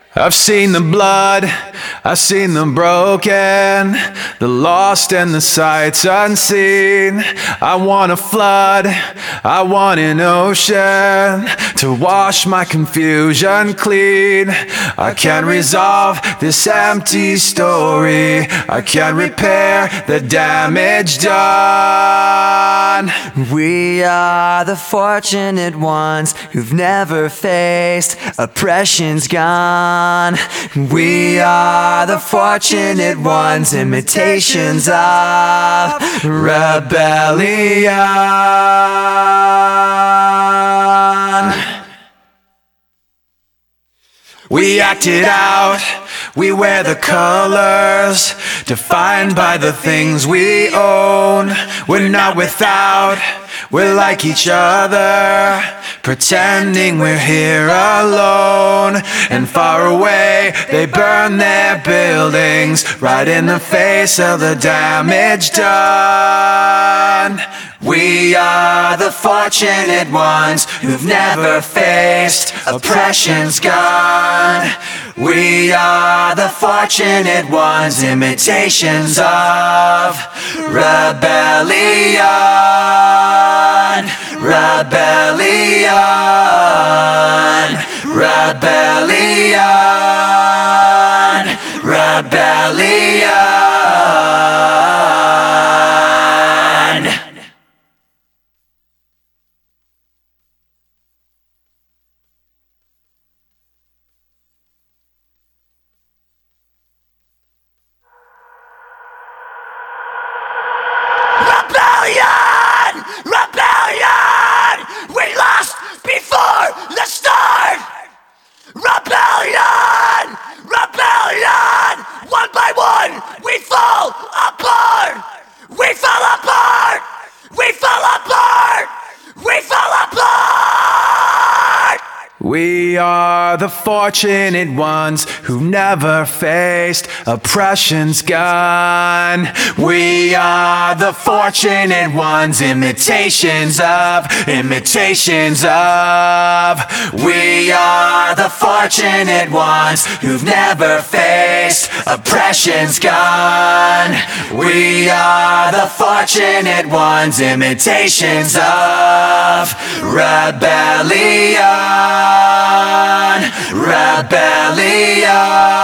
I've seen the blood, I've seen the broken, the lost and the sights unseen. I want a flood, I want an ocean to wash my confusion clean. I can't resolve this empty story, I can't repair the damage done. We are the fortunate ones who've never faced oppression's gone. We are the fortunate ones, imitations of rebellion. We act it out, we wear the colors, defined by the things we own. We're not without, we're like each other, pretending we're here alone. And far away, they burn their buildings, right in the face of the damage done. We are the fortunate ones who've never faced oppression's gone. We are the fortunate ones, imitations of rebellion. Rebellion. Rebellion. Rebellion. Rebellion! Rebellion! We lost before the start! Rebellion! Rebellion! One by one, we fall apart! We fall apart! We fall apart! We fall apart! We are the fortunate ones who never faced oppression's gun. We are the fortunate ones, imitations of. We are the fortunate ones who've never faced oppression's gun. We are the fortunate ones, imitations of rebellion. Rebellion.